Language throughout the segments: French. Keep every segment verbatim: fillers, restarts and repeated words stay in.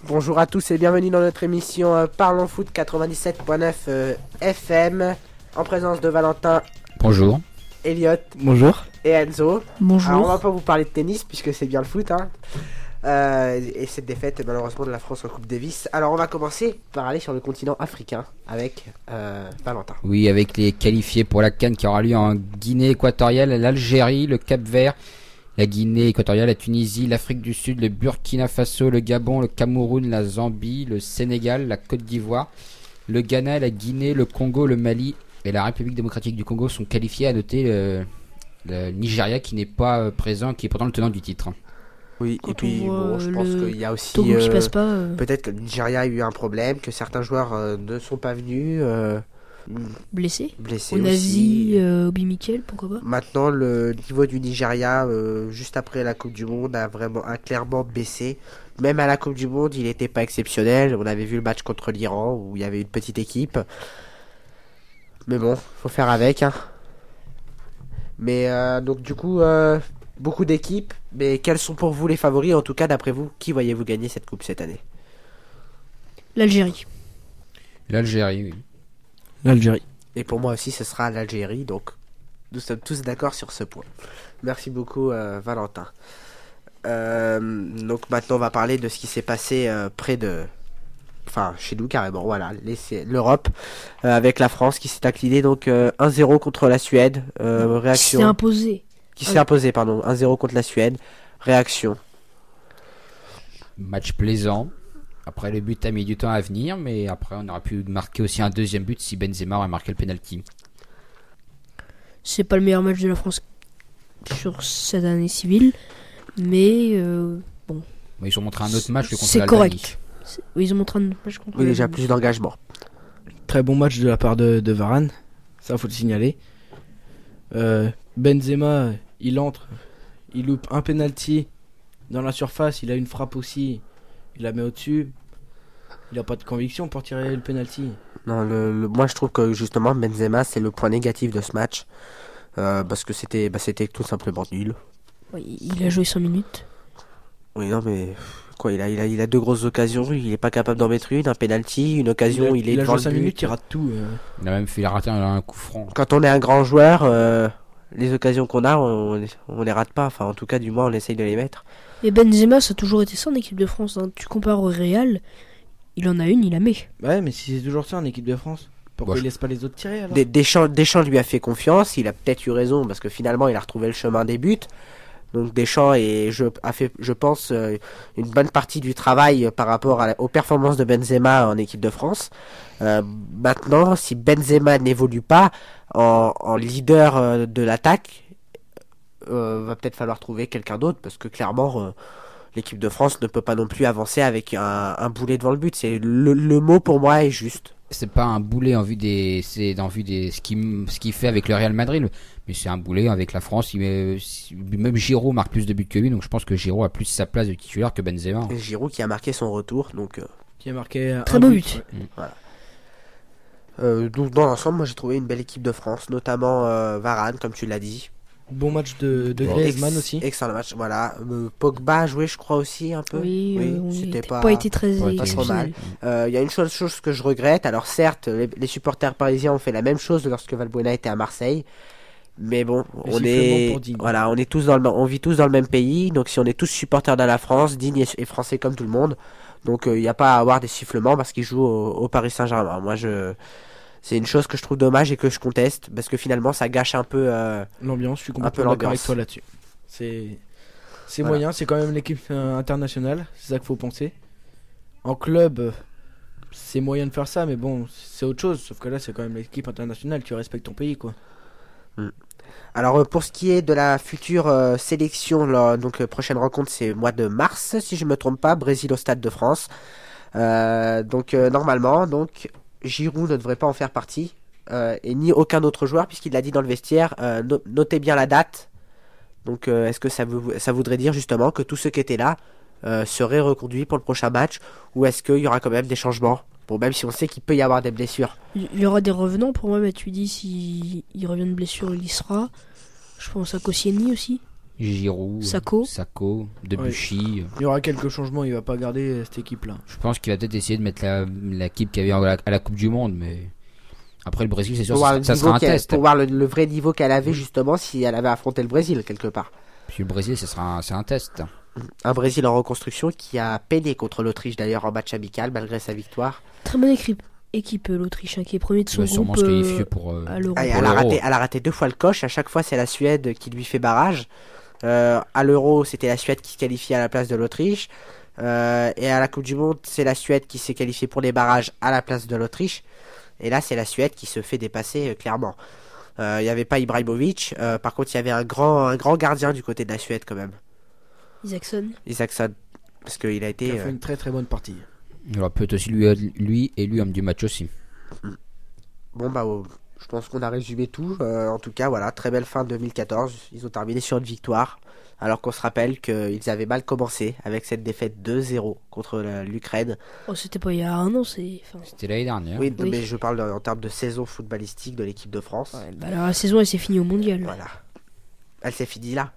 Bonjour à tous et bienvenue dans notre émission euh, Parlons Foot quatre-vingt-dix-sept point neuf euh, F M, en présence de Valentin. Bonjour. Elliot. Bonjour. Et Enzo. Bonjour. Alors on va pas vous parler de tennis puisque c'est bien le foot, hein. Euh, et cette défaite malheureusement de la France en Coupe Davis. Alors on va commencer par aller sur le continent africain avec euh, Valentin. Oui, avec les qualifiés pour la C A N qui aura lieu en Guinée équatoriale, l'Algérie, le Cap-Vert, la Guinée équatoriale, la Tunisie, l'Afrique du Sud, le Burkina Faso, le Gabon, le Cameroun, la Zambie, le Sénégal, la Côte d'Ivoire, le Ghana, la Guinée, le Congo, le Mali et la République démocratique du Congo sont qualifiés. À noter le, le Nigeria qui n'est pas présent, qui est pourtant le tenant du titre. Oui, Quand et puis on voit bon, je pense le qu'il y a aussi Togo euh, qui passe pas. euh, peut-être que le Nigeria a eu un problème, que certains joueurs euh, ne sont pas venus euh, blessé. blessés Au aussi. Nazi, euh, Obi Mikel, pourquoi pas. Maintenant, le niveau du Nigeria, euh, juste après la Coupe du Monde, a vraiment a clairement baissé. Même à la Coupe du Monde, il n'était pas exceptionnel. On avait vu le match contre l'Iran où il y avait une petite équipe. Mais bon, faut faire avec. Hein. Mais euh, donc du coup, euh, beaucoup d'équipes. Mais quels sont pour vous les favoris? En tout cas, d'après vous, qui voyez-vous gagner cette coupe cette année? L'Algérie. L'Algérie, oui. L'Algérie. Et pour moi aussi, ce sera l'Algérie. Donc, nous sommes tous d'accord sur ce point. Merci beaucoup, euh, Valentin. Euh, donc maintenant, on va parler de ce qui s'est passé euh, près de... Enfin, chez nous, carrément. Voilà, les- l'Europe, euh, avec la France qui s'est inclinée donc euh, un zéro contre la Suède. Euh, C'est réaction... imposé. Qui s'est imposé, pardon. un zéro contre la Suède. Réaction. Match plaisant. Après, le but a mis du temps à venir, mais après, on aurait pu marquer aussi un deuxième but si Benzema aurait marqué le penalty. C'est pas le meilleur match de la France sur cette année civile, mais euh, Mais ils ont montré un autre match que contre c'est l'Albanie. correct. c'est- Ils ont montré un match contre. Oui, déjà l'Allemagne. plus d'engagement. Très bon match de la part de, de Varane. Ça, faut le signaler. Euh, Benzema, il entre. Il loupe un penalty dans la surface. Il a une frappe aussi. Il la met au-dessus. Il a pas de conviction pour tirer le penalty. Non, le, le- moi je trouve que justement Benzema c'est le point négatif de ce match. Euh, parce que c'était bah, c'était tout simplement nul. Ouais, il a joué cinq minutes. Oui, non, mais quoi, il a, il a, il a deux grosses occasions, il est pas capable d'en mettre une, un penalty, une occasion, il, il a, est il a devant joué le cinq but. minutes, il rate tout. euh. Il a même fait rater un, un coup franc. Quand on est un grand joueur, euh, les occasions qu'on a, on, on les rate pas. Enfin, en tout cas, du moins, on essaye de les mettre. Et Benzema, ça a toujours été ça en équipe de France. hein. Tu compares au Real, il en a une, il la met. Ouais, mais si c'est toujours ça en équipe de France, pourquoi Bah, il je- laisse pas les autres tirer alors Des- Deschamps, Deschamps lui a fait confiance, il a peut-être eu raison parce que finalement, il a retrouvé le chemin des buts. Donc Deschamps et je, a fait, je pense, euh, une bonne partie du travail euh, par rapport à la- aux performances de Benzema en équipe de France. Euh, maintenant, si Benzema n'évolue pas en, en leader euh, de l'attaque, euh, va peut-être falloir trouver quelqu'un d'autre parce que clairement, euh, l'équipe de France ne peut pas non plus avancer avec un, un boulet devant le but. C'est le, le mot pour moi est juste. C'est pas un boulet en vue des, c'est en vue des, ce qu'il, ce qu'il fait avec le Real Madrid, mais c'est un boulet avec la France. Il met, même Giroud marque plus de buts que lui, donc je pense que Giroud a plus sa place de titulaire que Benzema. Et Giroud qui a marqué son retour, donc. Euh, Qui a marqué un Très beau but. ouais. Euh, donc dans l'ensemble, moi j'ai trouvé une belle équipe de France, notamment euh, Varane, comme tu l'as dit. Bon match de, de Bon, Griezmann Ex- aussi. Excellent match, voilà. Euh, Pogba a joué, je crois aussi un peu. Oui, euh, on c'était n'était pas. pas, été très pas trop exceptionnel. Euh, Il y a une chose, chose que je regrette. Alors certes, les, les supporters parisiens ont fait la même chose lorsque Valbuena était à Marseille. Mais bon, Le on sifflement est, pour Digne. voilà, on est tous dans le, on vit tous dans le même pays. Donc si on est tous supporters de la France, Digne est, est français comme tout le monde. Donc il n'y a pas à avoir des sifflements parce qu'il joue au, au Paris Saint-Germain. Moi je, c'est une chose que je trouve dommage et que je conteste parce que finalement ça gâche un peu. Euh, L'ambiance, je suis peu complètement d'accord l'ambiance. avec toi là-dessus. C'est c'est Voilà. moyen, c'est quand même l'équipe euh, internationale, c'est ça qu'il faut penser. En club, euh, c'est moyen de faire ça, mais bon, c'est autre chose. Sauf que là, c'est quand même l'équipe internationale, tu respectes ton pays, quoi. Alors euh, pour ce qui est de la future euh, sélection, là, donc euh, prochaine rencontre c'est mois de mars si je me trompe pas, Brésil au Stade de France. Euh, donc euh, normalement, donc Giroud ne devrait pas en faire partie euh, et ni aucun autre joueur puisqu'il l'a dit dans le vestiaire. Euh, no- notez bien la date. Donc euh, est-ce que ça, vou- ça voudrait dire justement que tous ceux qui étaient là euh, seraient reconduits pour le prochain match ou est-ce qu'il y aura quand même des changements? Bon, même si on sait qu'il peut y avoir des blessures. Il y aura des revenants pour moi, mais tu dis si il revient de blessure, il y sera. Je pense à Koscielny aussi. Giroud, Sako. Sako, Debuchy. Il y aura quelques changements, il va pas garder cette équipe-là. Je pense qu'il va peut-être essayer de mettre la- l'équipe qu'il y avait à la, à la Coupe du Monde, mais après le Brésil, c'est sûr, Pour voir, ça, le ça niveau sera un qu'elle- test. pour voir le, le vrai niveau qu'elle avait justement si elle avait affronté le Brésil quelque part. Puis le Brésil, ce sera un, c'est un test. Un Brésil en reconstruction qui a peiné contre l'Autriche d'ailleurs en match amical malgré sa victoire. Très bonne équipe, équipe euh, l'Autriche, hein, qui est premier de Il son va sûrement groupe se qualifier euh, pour. euh, à l'Euro. Ah, et Pour elle, a l'Euro. raté, elle a raté deux fois le coche. À chaque fois, c'est la Suède qui lui fait barrage. Euh, à l'Euro, c'était la Suède qui se qualifie à la place de l'Autriche. Euh, et à la Coupe du Monde, c'est la Suède qui s'est qualifiée pour les barrages à la place de l'Autriche. Et là, c'est la Suède qui se fait dépasser euh, clairement. Euh, Il n'y avait pas Ibrahimovic. Euh, par contre, il y avait un grand, un grand gardien du côté de la Suède quand même. Isaacson. Isaacson. Parce qu'il a Il été... a fait euh, une très très bonne partie. Il aura peut-être aussi lui, lui et lui homme du match aussi. Bon, bah, oh, je pense qu'on a résumé tout. Euh, en tout cas, voilà, très belle fin deux mille quatorze. Ils ont terminé sur une victoire. Alors qu'on se rappelle qu'ils avaient mal commencé avec cette défaite deux zéro contre la- l'Ukraine. Oh, c'était pas il y a un an, c'est. Enfin, C'était l'année dernière. Oui, Oui. mais je parle en termes de saison footballistique de l'équipe de France. ouais, bah, alors, la saison, elle s'est finie au mondial. Voilà. Elle s'est finie là.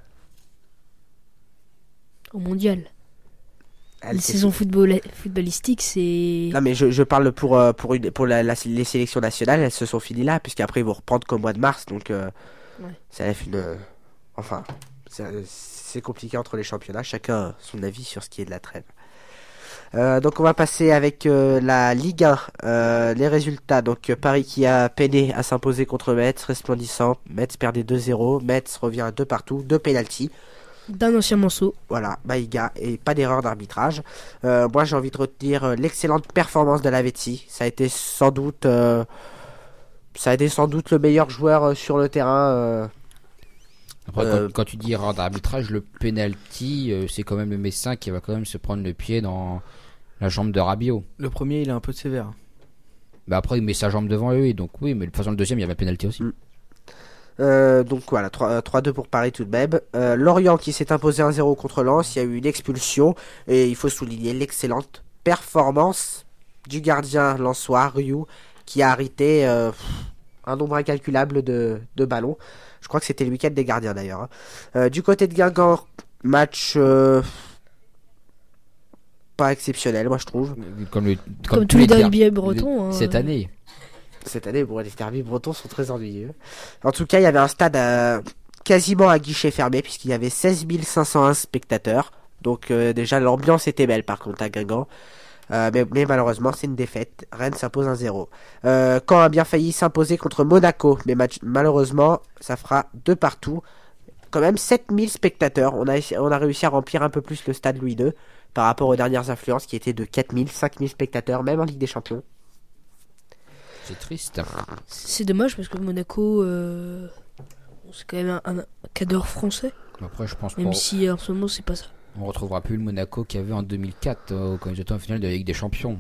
Au mondial. Elle La s'est saison finie- football... footballistique, c'est. Non, mais je, je parle pour, euh, pour, une, pour la, la- les sélections nationales, elles se sont finies là, puisqu'après ils vont reprendre qu'au mois de mars. Donc, euh, Ouais. ça laisse une. euh, enfin, c'est c'est compliqué entre les championnats. Chacun a son avis sur ce qui est de la trêve. Euh, donc on va passer avec euh, la Ligue un, euh, les résultats. Donc euh, Paris qui a peiné à s'imposer contre Metz, resplendissant. Metz perdait deux zéro, Metz revient à deux partout, deux pénaltys. D'un ancien Manceau. Voilà, Maïga et pas d'erreur d'arbitrage. Euh, moi j'ai envie de retenir euh, l'excellente performance de Lavezzi. Ça a été sans doute, euh, ça a été sans doute le meilleur joueur euh, sur le terrain. euh. Après, Euh, quand, quand tu dis erreur d'arbitrage, le penalty, euh, c'est quand même le Messin qui va quand même se prendre le pied dans la jambe de Rabiot. Le premier, il est un peu sévère. Bah après, il met sa jambe devant lui, donc oui, mais de toute façon, le deuxième, il y avait penalty aussi. Mm. Euh, donc voilà, trois deux pour Paris tout de même. Euh, Lorient qui s'est imposé un zéro contre Lens, il y a eu une expulsion et il faut souligner l'excellente performance du gardien lensois, Ryu, qui a arrêté euh, un nombre incalculable de, de ballons. Je crois que c'était le week-end des gardiens d'ailleurs. hein. Euh, du côté de Guingamp, match euh, pas exceptionnel, moi je trouve. Comme, le, Comme, tous les derbies derbies bretons. hein. cette année. Cette année, bon, les derbys bretons sont très ennuyeux. En tout cas, il y avait un stade euh, quasiment à guichet fermé, puisqu'il y avait seize mille cinq cent un spectateurs. Donc euh, déjà, l'ambiance était belle par contre à Guingamp. Euh, mais, mais malheureusement, c'est une défaite. Rennes s'impose un zéro. Euh, Caen a bien failli s'imposer contre Monaco, mais match- malheureusement, ça fera deux partout. Quand même sept mille spectateurs. On a, on a réussi à remplir un peu plus le stade Louis deux par rapport aux dernières influences qui étaient de quatre mille, cinq mille spectateurs, même en Ligue des Champions. C'est triste. C'est dommage parce que Monaco, euh, bon, c'est quand même un, un cadre français. Après, je pense qu'on Même si en ce moment, c'est pas ça. on retrouvera plus le Monaco qu'il y avait en deux mille quatre, euh, quand ils étaient en finale de la Ligue des Champions.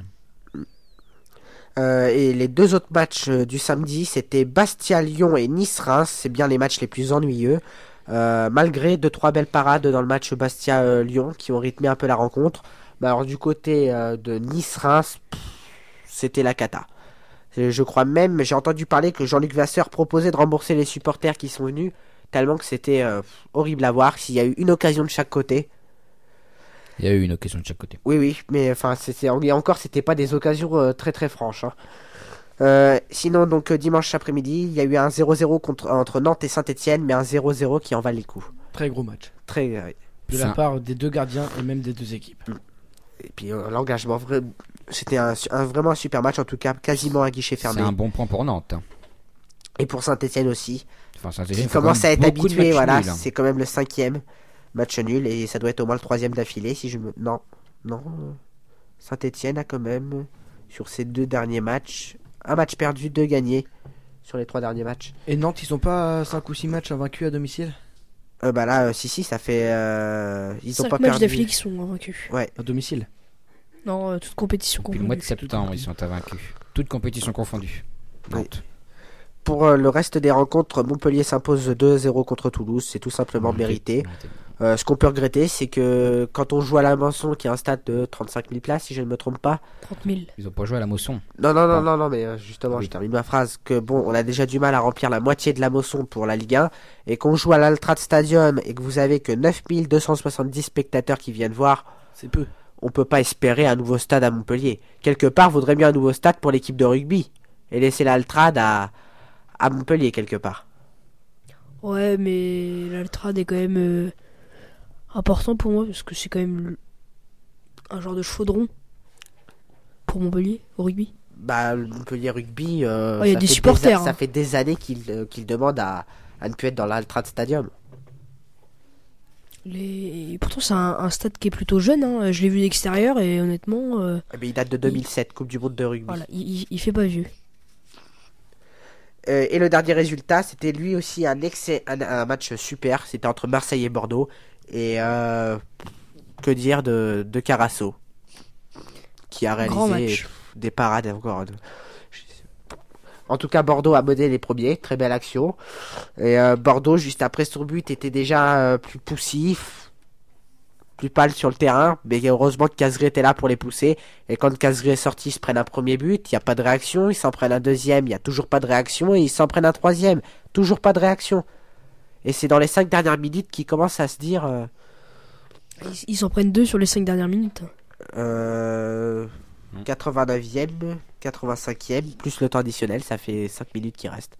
Euh, et les deux autres matchs euh, du samedi, c'était Bastia-Lyon et Nice-Reims. C'est bien les matchs les plus ennuyeux. Euh, malgré deux trois belles parades dans le match Bastia-Lyon qui ont rythmé un peu la rencontre. Mais alors du côté euh, de Nice-Reims, pff, c'était la cata. Je je crois même, j'ai entendu parler que Jean-Luc Vasseur proposait de rembourser les supporters qui sont venus, tellement que c'était euh, horrible à voir. S'il y a eu une occasion de chaque côté. Il y a eu une occasion de chaque côté. Oui, oui, mais enfin, c'était et encore, c'était pas des occasions euh, très très franches. hein. Euh, sinon, donc euh, dimanche après-midi, il y a eu un zéro zéro contre, entre Nantes et Saint-Etienne, mais un zéro zéro qui en valait le coup. Très gros match. Très, euh, De C'est la un- part des deux gardiens et même des deux équipes. et puis euh, l'engagement, vrai, c'était un, un- vraiment un super match, en tout cas, quasiment un guichet C'est fermé. un bon point pour Nantes. Et pour Saint-Etienne aussi, Enfin, ça, qui commence à être habitué, voilà, c'est quand même le cinquième match nul, et ça doit être au moins le troisième d'affilée, si je me... Non, non, euh, Saint-Etienne a quand même, sur ces deux derniers matchs, un match perdu, deux gagnés, sur les trois derniers matchs. Et Nantes, ils sont pas cinq ou six matchs invaincus à domicile? Euh, bah là, euh, si, si, ça fait... euh, ils ont Cinq pas matchs perdu. d'affilée qui sont invaincus. Ouais, À domicile. Non, euh, toute compétition Depuis le mois de confondue. septembre, ils sont invaincus. Toutes compétitions confondues. Nantes. pour euh, le reste des rencontres, Montpellier s'impose deux zéro contre Toulouse, c'est tout simplement Mmh, mérité. ok. Euh, ce qu'on peut regretter, c'est que quand on joue à la Mosson, qui est un stade de trente-cinq mille places, si je ne me trompe pas. trente mille. Ils ont pas joué à la Mosson. Non, non, non, Ah. non, non, mais euh, justement, Oui. je termine ma phrase. Que bon, on a déjà du mal à remplir la moitié de la Mosson pour la Ligue un. Et qu'on joue à l'Altrad Stadium et que vous avez que neuf mille deux cent soixante-dix spectateurs qui viennent voir, C'est peu. on peut pas espérer un nouveau stade à Montpellier. Quelque part, vaudrait mieux un nouveau stade pour l'équipe de rugby. Et laisser l'Altrad à, à Montpellier, quelque part. Ouais, mais l'Altrad est quand même euh, important pour moi parce que c'est quand même le- un genre de chaudron pour Montpellier au rugby. Bah, le Montpellier Rugby, euh, Oh, il y a ça des fait supporters, a- ça hein. fait des années qu'ils euh, qu'ils demandent à, à ne plus être dans l'Altrad Stadium. Les... et pourtant, c'est un, un stade qui est plutôt jeune. Hein. Je l'ai vu d'extérieur et honnêtement, euh, Eh ben, il date de deux mille sept, Coupe du Monde de rugby. voilà, il, il- il fait pas vieux. Euh, et le dernier résultat, c'était lui aussi un, excès, un, un match super. C'était entre Marseille et Bordeaux. Et euh, que dire de, de Carasso, qui a Grand réalisé match. pff, des parades encore. de- En tout cas, Bordeaux a modé les premiers. Très belle action. Et euh, Bordeaux, juste après son but, était déjà euh, plus poussif, plus pâle sur le terrain. Mais heureusement que Cazerie était là pour les pousser. Et quand Cazerie est sorti, ils se prennent un premier but. Il n'y a pas de réaction. Ils s'en prennent un deuxième. Il n'y a toujours pas de réaction. Et ils s'en prennent un troisième. Toujours pas de réaction. Et c'est dans les cinq dernières minutes qu'ils commencent à se dire... Euh, Ils ils s'en prennent deux sur les cinq dernières minutes. euh, quatre-vingt-neuvième, quatre-vingt-cinquième, plus le temps additionnel. Ça fait cinq minutes qui restent.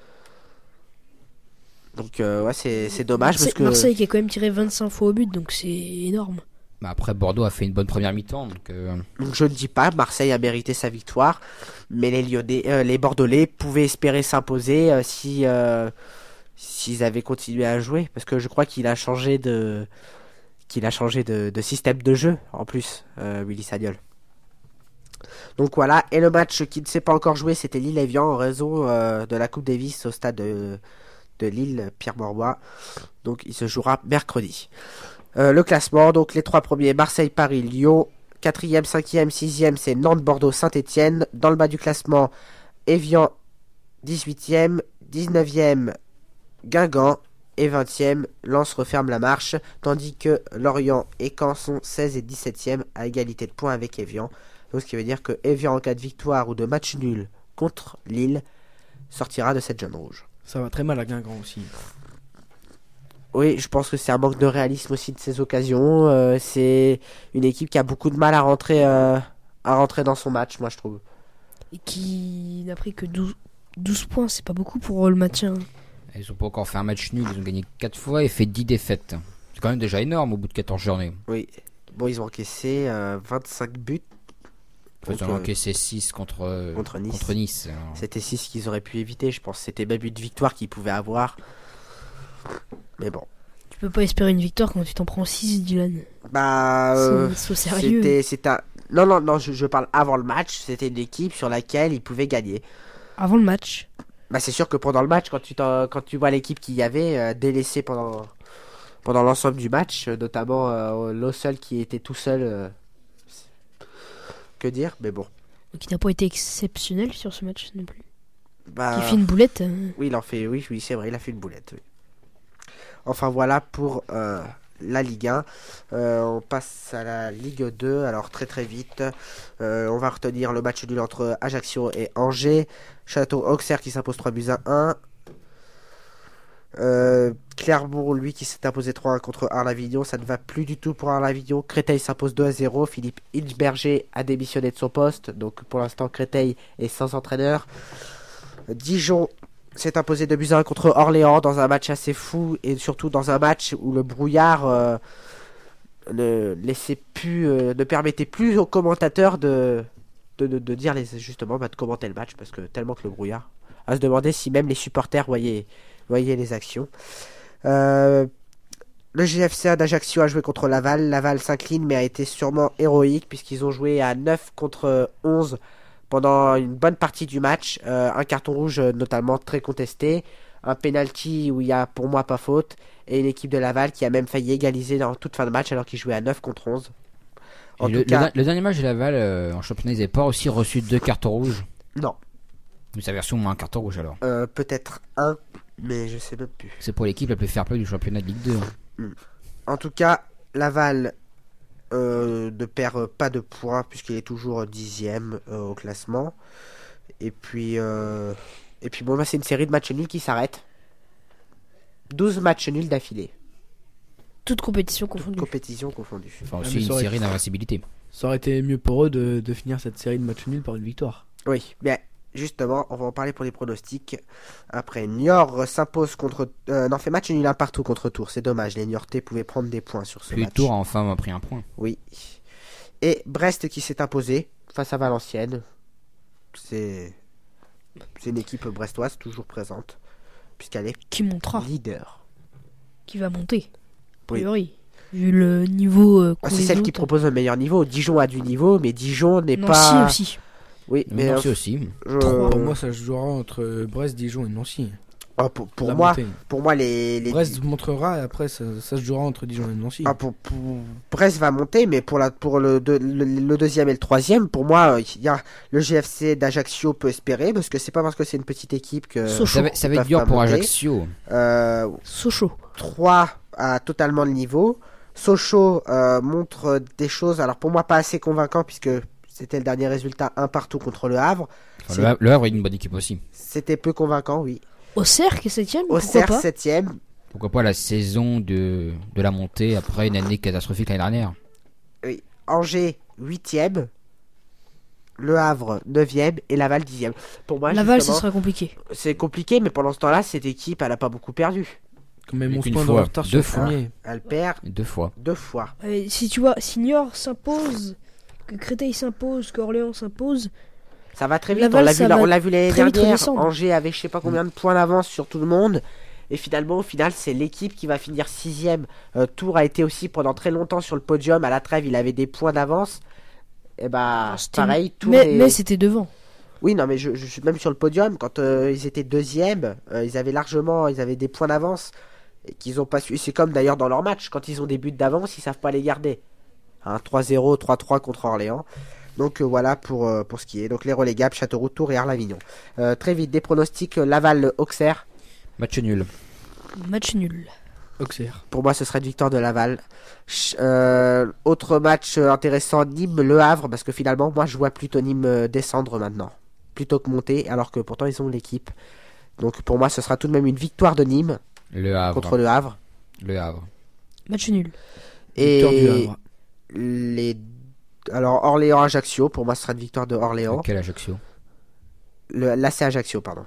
Donc euh, ouais, c'est c'est dommage Marseille, parce que... Marseille qui a quand même tiré vingt-cinq fois au but, donc c'est énorme. Bah, après, Bordeaux a fait une bonne première mi-temps. Donc, euh, Donc je ne dis pas, Marseille a mérité sa victoire, mais les Lyonnais, euh, les Bordelais pouvaient espérer s'imposer euh, si euh, s'ils avaient continué à jouer, parce que je crois qu'il a changé de qu'il a changé de, de système de jeu en plus, euh, Willy Sagnol. Donc voilà, et le match qui ne s'est pas encore joué, c'était Lille-Evian en raison euh, de la Coupe Davis au stade de, de Lille, Pierre Mauroy. Donc il se jouera mercredi. Euh, le classement, donc les trois premiers, Marseille, Paris, Lyon. Quatrième, cinquième, sixième, c'est Nantes, Bordeaux, Saint-Etienne. Dans le bas du classement, Evian, dix-huitième, dix-neuvième, Guingamp et vingtième, Lens referme la marche, tandis que Lorient et Caen sont seize et dix-septième à égalité de points avec Evian. Donc ce qui veut dire que Evian, en cas de victoire ou de match nul contre Lille, sortira de cette zone rouge. Ça va très mal à Guingamp aussi. Oui, je pense que c'est un manque de réalisme aussi de ces occasions. Euh, c'est une équipe qui a beaucoup de mal à rentrer, euh, à rentrer dans son match, moi je trouve. Et qui n'a pris que douze, douze points, c'est pas beaucoup pour le maintien. ils ont pas encore fait un match nul. Ils ont gagné quatre fois et fait dix défaites. C'est quand même déjà énorme au bout de quatorze journées. Oui. Bon, ils ont encaissé euh, vingt-cinq buts. Enfin, ils Donc, ont euh, encaissé six contre, euh, contre Nice. Contre nice. Alors, C'était six qu'ils auraient pu éviter, je pense. C'était même une victoire qu'ils pouvaient avoir. Mais bon. Tu peux pas espérer une victoire quand tu t'en prends six, Dylan. Bah, euh, C'est- sois sérieux. c'était, c'était un... Non, non, non, je, je parle avant le match. C'était une équipe sur laquelle ils pouvaient gagner. Avant le match, Bah, c'est sûr que pendant le match, quand tu, t'en- quand tu vois l'équipe qu'il y avait euh, délaissée pendant, pendant l'ensemble du match, euh, notamment euh, Lossel qui était tout seul. euh, Que dire? Mais bon. qui n'a pas été exceptionnel sur ce match non plus. Bah, Qui fait une boulette. hein. Oui, il en fait, oui, oui, c'est vrai, il a fait une boulette. oui. Enfin voilà pour euh, la Ligue un. Euh, on passe à la Ligue deux. Alors très très vite, Euh, on va retenir le match nul entre Ajaccio et Angers. Château-Auxerre qui s'impose trois buts à un. Euh, Clermont, lui, qui s'est imposé trois à un contre Arles-Avignon. Ça ne va plus du tout pour Arles-Avignon. Créteil s'impose deux à zéro. Philippe Hilsberger a démissionné de son poste. Donc pour l'instant, Créteil est sans entraîneur. Dijon s'est imposé deux buts à un contre Orléans dans un match assez fou. Et surtout dans un match où le brouillard euh, ne laissait plus, euh, ne permettait plus aux commentateurs de, de, de, de dire les, justement bah, de commenter le match. Parce que tellement que le brouillard. À se demander si même les supporters voyaient, voyaient les actions. Euh, le G F C d'Ajaccio a joué contre Laval. Laval s'incline mais a été sûrement héroïque puisqu'ils ont joué à neuf contre onze pendant une bonne partie du match. Euh, un carton rouge euh, notamment très contesté. Un penalty où il y a pour moi pas faute. Et une équipe de Laval qui a même failli égaliser dans toute fin de match alors qu'ils jouaient à neuf contre onze. En Et tout le, cas, le, le dernier match de Laval euh, en championnat, ils n'avaient pas aussi reçu deux cartons rouges. non. Vous avez reçu au moins un carton rouge alors. Euh, peut-être un, mais je sais même plus. C'est pour l'équipe la plus fair-play du championnat de Ligue deux. En tout cas, Laval euh, ne perd pas de points puisqu'il est toujours dixième euh, au classement. Et puis, euh, et puis bon, bah, c'est une série de matchs nuls qui s'arrête. douze matchs nuls d'affilée. Toute compétition Toutes confondue. compétitions confondues. Enfin, Ah, aussi mais une ça aurait- série d'invincibilité. Ça aurait été mieux pour eux de, de finir cette série de matchs nuls par une victoire. Oui, bien justement, on va en parler pour les pronostics. Après, Niort s'impose contre... Euh, non, fait match nul un partout contre Tours. C'est dommage, les Niortais pouvaient prendre des points sur ce Puis match. Tours a enfin pris un point. Oui. Et Brest qui s'est imposé face à Valenciennes. C'est... C'est une équipe brestoise toujours présente, puisqu'elle est Qui montera, leader. qui va monter. A Oui. priori. Vu le niveau. euh, Ah, qu'ont c'est les celle qui autres. propose le meilleur niveau. Dijon a du niveau, mais Dijon n'est Nancy pas... aussi. Oui, mais... Nancy euh, aussi. je- Pour moi, ça se jouera entre Brest, Dijon et Nancy. Ah, pour, pour La moi, montée. pour moi, les... les... Brest montrera et après ça, ça se jouera entre Dijon et Nancy. Ah, pour, pour- Brest va monter, mais pour, la, pour le, deux- le, le deuxième et le troisième, pour moi, il y a le G F C d'Ajaccio peut espérer, parce que c'est pas parce que c'est une petite équipe que Sochaux. Ça va, ça va ils être dur peuvent pour pas monter. Ajaccio. euh, Sochaux. trois a totalement le niveau. Sochaux euh, montre des choses, alors pour moi pas assez convaincant, puisque c'était le dernier résultat un partout contre le Havre. Enfin, C'est- le, Ha- le Havre est une bonne équipe aussi. C'était peu convaincant, oui. Auxerre qui est septième. Pourquoi Auxerre pas septième. Pourquoi pas la saison de, de la montée après une année catastrophique l'année dernière. Oui. Angers huitième. Le Havre neuvième et Laval dixième. Pour moi, Laval, ce justement, sera compliqué. c'est compliqué, mais pendant ce temps-là, cette équipe, elle a pas beaucoup perdu. Quand même Et onze qu'une points de fois, retard sur deux le fois. premier. Elle perd Deux fois. deux fois. Euh, si tu vois, si Niort s'impose, que Créteil s'impose, qu'Orléans s'impose, Ça va très vite. Laval, on l'a ça vu, là- va on l'a vu l'année très vite dernière. redescendre. Angers avait je sais pas combien de points d'avance sur tout le monde. Et finalement, au final, c'est l'équipe qui va finir sixième. Euh, Tours a été aussi pendant très longtemps sur le podium. À la trêve, il avait des points d'avance. Et bah, c'était- pareil, Tours mais, est- mais c'était devant. Oui, non, mais je, je suis même sur le podium. Quand euh, ils étaient deuxième, euh, ils avaient largement, ils avaient des points d'avance et qu'ils ont pas su. C'est comme d'ailleurs dans leur match, quand ils ont des buts d'avance, ils savent pas les garder. Hein, trois zéro, trois trois contre Orléans. Donc euh, voilà pour, euh, pour ce qui est. Donc les relégables, Châteauroux, Tours et Arles-Avignon. Euh, très vite, des pronostics euh, Laval-Auxerre. Match nul. Match nul. Auxerre. Pour moi, ce serait une victoire de Laval. Ch- euh, autre match euh, intéressant, Nîmes-Le Havre, parce que finalement, moi, je vois plutôt Nîmes euh, descendre maintenant, plutôt que monter, alors que pourtant, ils ont l'équipe. Donc pour moi, ce sera tout de même une victoire de Nîmes Le Havre. contre Le Havre. Le Havre. Match nul. Victoire du Et Havre. les... Alors, Orléans-Ajaccio, pour moi, ce sera une victoire de Orléans. Quel Ajaccio. Le... Là, c'est Ajaccio, pardon.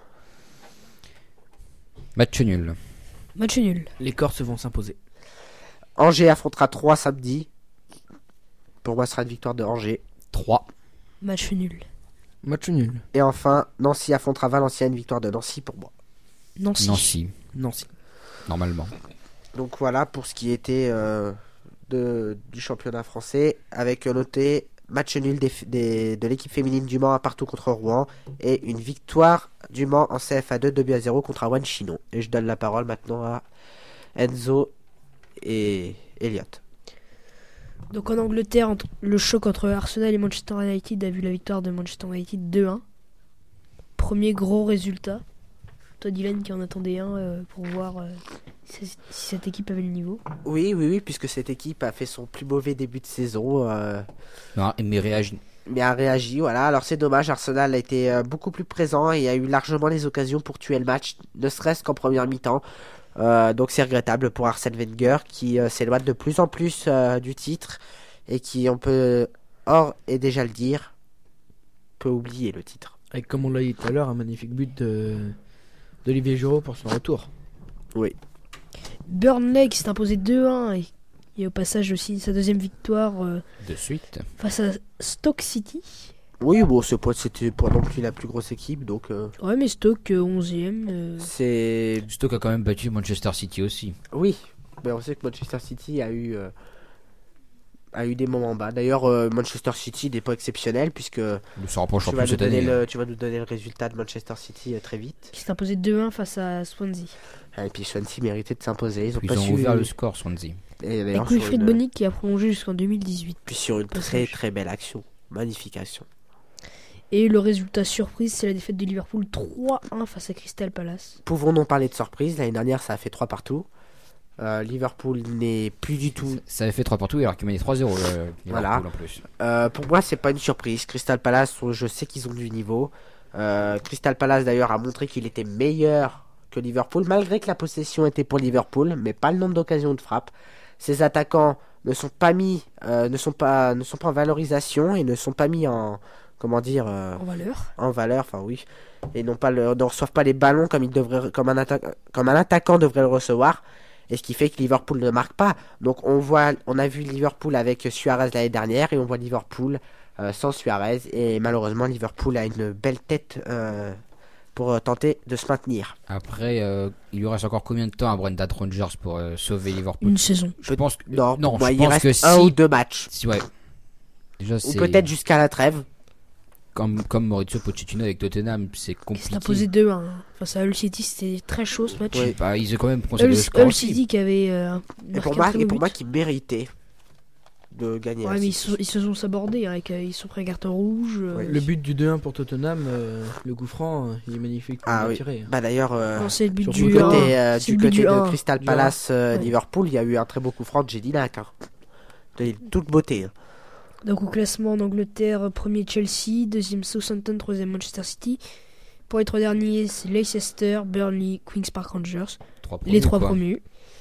Match nul. Match nul. Les Corses vont s'imposer. Angers affrontera Troyes samedi. Pour moi, ce sera une victoire de Angers. trois. Match nul. Match nul. Et enfin, Nancy affrontera Valenciennes, victoire de Nancy pour moi. Nancy. Nancy. Nancy. Normalement. Donc voilà pour ce qui était euh, de, du championnat français, avec euh, noté match nul des, des- de l'équipe féminine du Mans à partout contre Rouen et une victoire du Mans en C F A deux, deux buts à zéro contre Awan Chinon. Et je donne la parole maintenant à Enzo et Elliot. Donc en Angleterre, entre- le choc entre Arsenal et Manchester United a vu la victoire de Manchester United deux un. Premier gros résultat. Toi Dylan qui en attendait un euh, pour voir euh, si, si cette équipe avait le niveau. Oui, oui, oui, puisque cette équipe a fait son plus mauvais début de saison. euh, Non, mais réagit. mais a réagi, voilà. Alors c'est dommage, Arsenal a été euh, beaucoup plus présent et a eu largement les occasions pour tuer le match, ne serait-ce qu'en première mi-temps. Euh, donc c'est regrettable pour Arsène Wenger qui euh, s'éloigne de plus en plus euh, du titre et qui, on peut, or et déjà le dire, peut oublier le titre. Avec, comme on l'a dit tout à l'heure, un magnifique but de d'Olivier Giroud pour son retour. Oui. Burnley qui s'est imposé deux un et, et au passage aussi sa deuxième victoire euh, De suite. face à Stoke City. Oui, bon, c'est pas, c'était pas non plus la plus grosse équipe, donc euh, Ouais mais Stoke euh, onzième. euh, c'est... Stoke a quand même battu Manchester City aussi. Oui, mais on sait que Manchester City a eu... euh, a eu des moments bas. D'ailleurs, euh, Manchester City n'est pas exceptionnel puisque Il se rapproche tu en vas, plus nous cette donner année. le, tu vas nous donner le résultat de Manchester City euh, très vite. qui s'est imposé deux un face à Swansea. Ah, et puis Swansea méritait de s'imposer. Ils ont Puis pas Ils ont su... ouvert le score, Swansea. Et Et d'ailleurs, sur Wilfried une- Bony qui a prolongé jusqu'en deux mille dix-huit. Puis sur une très Passage. très belle action. Magnifique action. Et le résultat surprise, c'est la défaite de Liverpool trois un face à Crystal Palace. Pouvons-nous parler de surprise? L'année dernière, ça a fait trois partout. Euh, Liverpool n'est plus du tout. Ça avait fait trois partout alors qu'il menait trois zéro. Euh, Voilà. en plus. Euh, pour moi, c'est pas une surprise. Crystal Palace, je sais qu'ils ont du niveau. Euh, Crystal Palace d'ailleurs a montré qu'il était meilleur que Liverpool, malgré que la possession était pour Liverpool, mais pas le nombre d'occasions de frappe. Ses attaquants ne sont pas mis, euh, ne sont pas, ne sont pas en valorisation et ne sont pas mis en, comment dire, euh, En valeur. en valeur. Enfin oui, et non pas le, ne reçoivent pas les ballons comme ils devraient, comme un attaquant, comme un attaquant devrait le recevoir. Et ce qui fait que Liverpool ne marque pas. Donc on voit, on a vu Liverpool avec Suarez l'année dernière et on voit Liverpool euh, sans Suarez. Et malheureusement Liverpool a une belle tête euh, pour euh, tenter de se maintenir. Après, euh, il lui reste encore combien de temps à Brendan Rodgers pour euh, sauver Liverpool? Une saison. Je pense que Non, non, pour moi, je il pense reste que si, un ou deux matchs. si ouais. Déjà, Ou c'est peut-être jusqu'à la trêve. comme comme Maurizio Pochettino avec Tottenham, c'est Qui s'est compliqué. imposé deux un. Face à Hull City, c'était très chaud ce match. Oui. Bah, ils ont quand même Hull, concédé le score Hull aussi. City qui avait euh, Et marqué pour un moi, très et beau pour moi but. qui méritait de gagner. Ouais, la mais ils, City. sont- ils se sont sabordés avec, euh, ils sont pris un carton rouge. euh, Oui. Le but du deux un pour Tottenham, euh, le coup franc, euh, il est magnifique. Ah il a oui. tiré. Bah d'ailleurs, euh, Non, c'est le but Surtout du du le un. côté, euh, C'est du le but côté du de un. Crystal Du Palace euh, Ouais. Liverpool, il y a eu un très beau coup franc de Jedinak. Hein. De toute beauté. hein. Donc au classement en Angleterre, premier Chelsea, deuxième Southampton, troisième Manchester City. Pour les trois derniers, c'est Leicester, Burnley, Queen's Park Rangers, Trois les trois quoi. promus.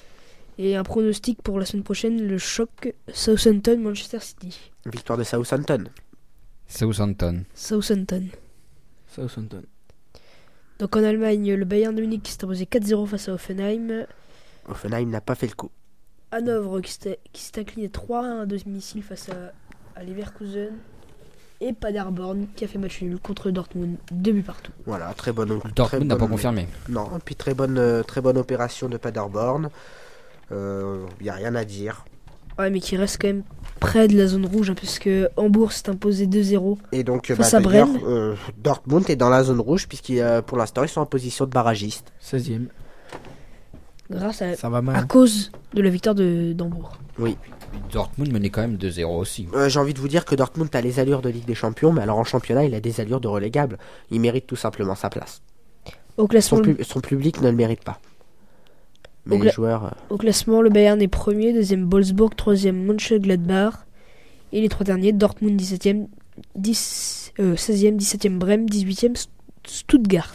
Et un pronostic pour la semaine prochaine, le choc Southampton-Manchester City. Victoire de Southampton. Southampton. Southampton. Southampton. Donc en Allemagne, le Bayern de Munich qui s'est imposé quatre zéro face à Hoffenheim. Offenheim n'a pas fait le coup. Hanovre qui s'est qui s'est incliné trois un à domicile face à, à Leverkusen. Et Paderborn qui a fait match nul contre Dortmund, deux buts partout. Voilà, très bonne. très Dortmund n'a pas bonne- confirmé. Non, et puis très bonne, euh, très bonne opération de Paderborn. Il euh, n'y a rien à dire. Ouais, mais qui reste quand même près de la zone rouge, hein, puisque Hambourg s'est imposé deux zéro. Et donc, euh, Face bah, à d'ailleurs, Brême. euh, Dortmund est dans la zone rouge, puisqu'ils, euh, pour l'instant, ils sont en position de barragiste. seizième. Grâce à, Ça va à mal. cause de la victoire de d'Hambourg. Dortmund menait quand même deux zéro aussi. Euh, J'ai envie de vous dire que Dortmund a les allures de Ligue des Champions, mais alors en championnat, il a des allures de relégable. Il mérite tout simplement sa place. Au classement, Son, le, pu- son public ne le mérite pas. Mais Au les gla- joueurs... euh, au classement, le Bayern est premier, deuxième Wolfsburg, troisième Mönchengladbach. Et les trois derniers, Dortmund dix-septième, dix, euh, seizième, dix-septième Brême, dix-huitième St- Stuttgart.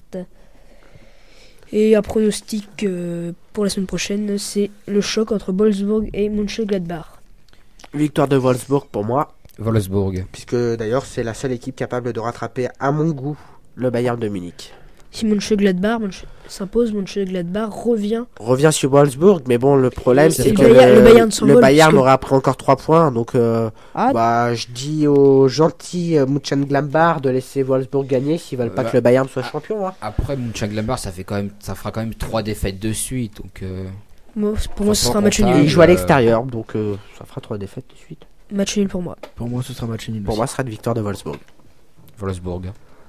Et un pronostic euh, pour la semaine prochaine, c'est le choc entre Wolfsburg et Mönchengladbach. Victoire de Wolfsburg pour moi, Wolfsburg. puisque d'ailleurs, c'est la seule équipe capable de rattraper, à mon goût, le Bayern de Munich. Si Mönchengladbach Mönch- s'impose, Mönchengladbach revient. Revient sur Wolfsburg, mais bon, le problème, C'est c'est le que Bayern- le, le Bayern s'envole, le Bayern puisque- aura pris encore trois points, donc euh, Ah, bah, je dis aux gentils euh, Mönchengladbach de laisser Wolfsburg gagner s'ils veulent pas Euh, que le Bayern soit champion. Hein. Après Mönchengladbach, ça fait quand même, ça fera quand même trois défaites de suite, donc. Euh... moi, pour moi, ce Franchement, sera un match on Et Ah, il nul. joue à euh, l'extérieur, donc euh, ça fera trois défaites de suite. Match nul pour moi. Pour moi, ce sera match nul. Pour aussi. moi, ce sera une victoire de Wolfsburg. Wolfsburg.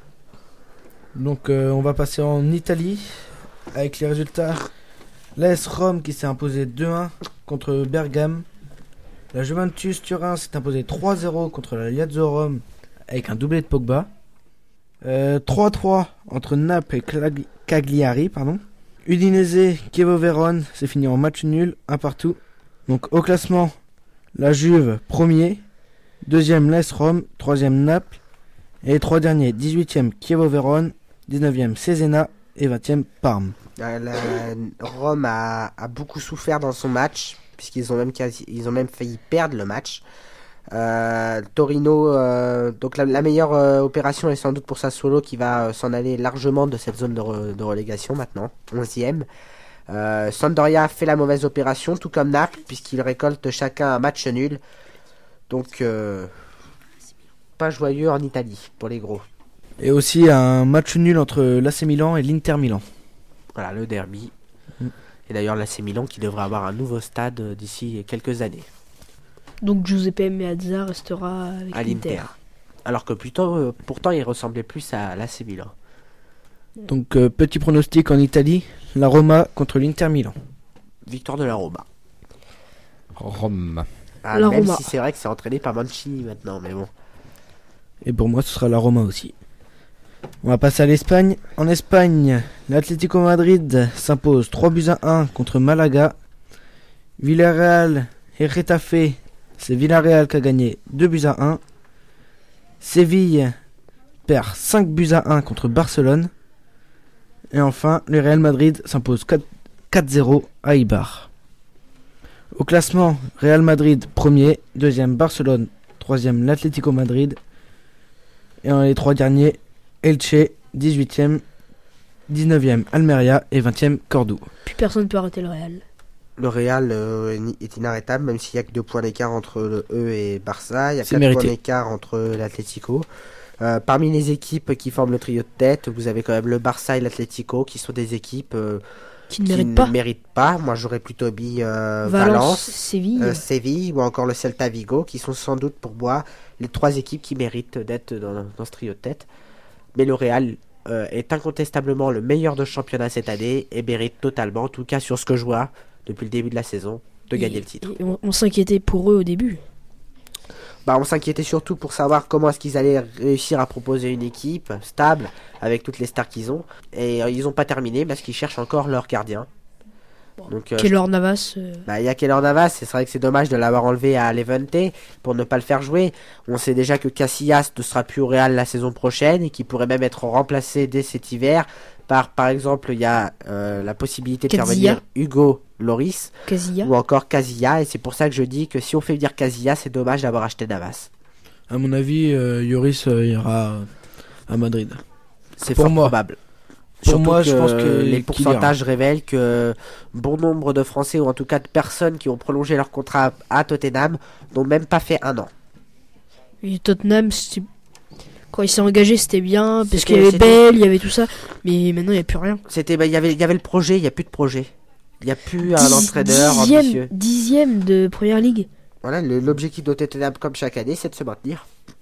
Donc, euh, on va passer en Italie avec les résultats. L'A S Rome qui s'est imposé deux un contre Bergame. La Juventus Turin s'est imposé trois zéro contre la Lazio Rome avec un doublé de Pogba. Euh, trois trois entre Naples et Clag- Cagliari. Pardon. Udinese Chievo Vérone c'est fini en match nul, un partout. Donc au classement, la Juve premier, deuxième l'A S Rome, troisième Naples et les trois derniers, dix-huitième Chievo Vérone, dix-neuvième Cesena et vingtième Parme. Euh, la- Rome a, a beaucoup souffert dans son match, puisqu'ils ont même quasi, ils ont même failli perdre le match. Euh, Torino, euh, donc la, la meilleure euh, opération est sans doute pour Sassuolo qui va euh, s'en aller largement de cette zone de, re- de relégation maintenant, onzième. Euh, Sampdoria fait la mauvaise opération, tout comme Naples, puisqu'ils récoltent chacun un match nul. Donc, euh, pas joyeux en Italie pour les gros. Et aussi un match nul entre l'A C Milan et l'Inter Milan. Voilà, le derby. Mm. Et d'ailleurs, l'A C Milan qui devrait avoir un nouveau stade euh, d'ici quelques années. Donc Giuseppe Meazza restera avec À l'Inter. l'Inter. Alors que plutôt, euh, pourtant, il ressemblait plus à l'A C Milan. Donc euh, petit pronostic en Italie, la Roma contre l'Inter Milan. Victoire de la Roma. Rome. Ah, La même Roma. si c'est vrai que c'est entraîné par Mancini maintenant, mais bon. Et pour moi, ce sera la Roma aussi. On va passer à l'Espagne. En Espagne, l'Atlético Madrid s'impose trois buts à un contre Malaga. Villarreal et Retafe, c'est Villarreal qui a gagné deux buts à un. Séville perd cinq buts à un contre Barcelone. Et enfin, le Real Madrid s'impose quatre zéro à Eibar. Au classement, Real Madrid premier, deuxième Barcelone, troisième l'Atlético Madrid. Et dans les trois derniers, Elche, dix-huitième, dix-neuvième Almeria et vingtième Cordoue. Plus personne ne peut arrêter le Real. Le Real euh, est inarrêtable, même s'il n'y a que deux points d'écart entre le E et Barça. Il y a C'est quatre mérité. points d'écart entre l'Atlético. Euh, parmi les équipes qui forment le trio de tête, vous avez quand même le Barça et l'Atlético, qui sont des équipes euh, Qui ne qui mérite pas. ne méritent pas. Moi, j'aurais plutôt mis euh, Valence, Valence, Séville. euh, Séville ou encore le Celta Vigo, qui sont sans doute pour moi les trois équipes qui méritent d'être dans, dans ce trio de tête. Mais le Real euh, est incontestablement le meilleur de championnat cette année et mérite totalement, en tout cas sur ce que je vois depuis le début de la saison, de Et- gagner le titre. et on on s'inquiétait pour eux au début. Bah, on s'inquiétait surtout pour savoir comment est-ce qu'ils allaient réussir à proposer une équipe stable avec toutes les stars qu'ils ont. Et euh, ils n'ont pas terminé parce qu'ils cherchent encore leur gardien. Donc, euh, Keylor Navas. euh, bah, il y a Keylor Navas, c'est vrai que c'est dommage de l'avoir enlevé à Levante pour ne pas le faire jouer. On sait déjà que Casillas ne sera plus au Real la saison prochaine et qu'il pourrait même être remplacé dès cet hiver par, par exemple, il y a euh, la possibilité de faire Casilla. venir Hugo Loris Casilla. ou encore Casilla, et c'est pour ça que je dis que si on fait venir Casilla, c'est dommage d'avoir acheté Navas. À mon avis, euh, Lloris euh, ira à Madrid. C'est Pour fort moi. probable. Pour Surtout moi, je pense que les qu'il pourcentages révèlent que bon nombre de Français, ou en tout cas de personnes qui ont prolongé leur contrat à Tottenham, n'ont même pas fait un an. Et Tottenham, c'était- quand il s'est engagé, c'était bien, parce C'était- qu'il y avait c'était- Bale, il y avait tout ça. Mais maintenant, il n'y a plus rien. C'était, bah, il y avait, il y avait le projet, il n'y a plus de projet. Il n'y a plus un Dix- entraîneur dixième, ambitieux. dixième de Première Ligue. Voilà, le- l'objectif de Tottenham, comme chaque année, c'est de se maintenir.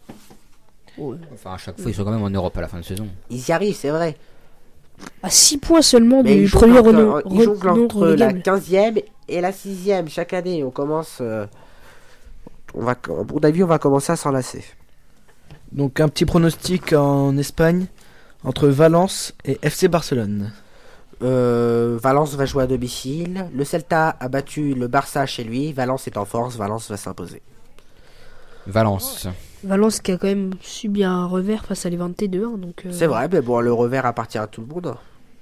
Enfin, à chaque fois, ils sont quand même en Europe à la fin de saison. Ils y arrivent, c'est vrai. À six points seulement Mais du ils premier jonglent renom, entre, ils jonglent renom entre la relégable. quinzième et la sixième chaque année. On commence. euh, on va, à mon avis, on va commencer à s'enlacer. Donc un petit pronostic en Espagne entre Valence et F C Barcelone. Euh, Valence va jouer à domicile. Le Celta a battu le Barça chez lui. Valence est en force. Valence va s'imposer. Valence. Valence qui a quand même subi un revers face à Levante deux un. Donc, euh, C'est vrai, mais bon, le revers appartient à tout le monde.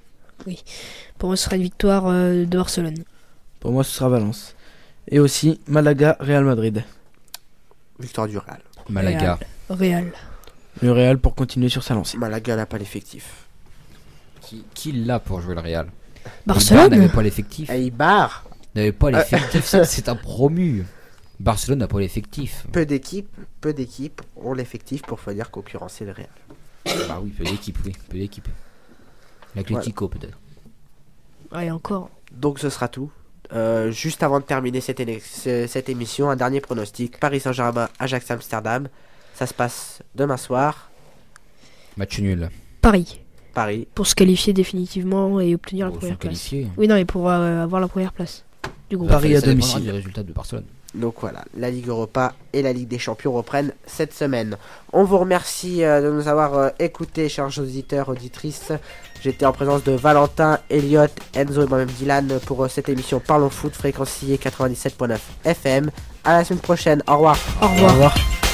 Pour moi, ce sera une victoire euh, de Barcelone. Pour moi, ce sera Valence. Et aussi Malaga, Real Madrid. Victoire du Real. Malaga. Real. Le Real pour continuer sur sa lancée. Malaga n'a pas l'effectif. Qui, qui l'a pour jouer le Real Eibar Barcelone n'avait pas l'effectif. Eibar, N'avait pas l'effectif. c'est- C'est un promu. Barcelone n'a pas l'effectif. peu d'équipes, peu d'équipes ont l'effectif pour venir concurrencer le Real. Bah oui, peu d'équipe, oui, peu d'équipe. L'Atlético peut-être. Ouais, encore. Donc ce sera tout. Euh, juste avant de terminer cette, éle- ce- cette émission, un dernier pronostic. Paris Saint-Germain, Ajax Amsterdam. Ça se passe demain soir. Match nul. Paris. Paris. Pour se qualifier définitivement et obtenir la Ils sont première place. qualifiés. Oui, non, mais pour euh, avoir la première place du groupe. Paris Ça à dépendra domicile. du résultat de Barcelone. Donc voilà, la Ligue Europa et la Ligue des Champions reprennent cette semaine. On vous remercie euh, de nous avoir euh, écoutés, chers auditeurs, auditrices. J'étais en présence de Valentin, Elliot, Enzo et moi-même Dylan pour euh, cette émission Parlons Foot, fréquencier quatre-vingt-dix-sept point neuf F M. À la semaine prochaine, au revoir. Au revoir. Au revoir.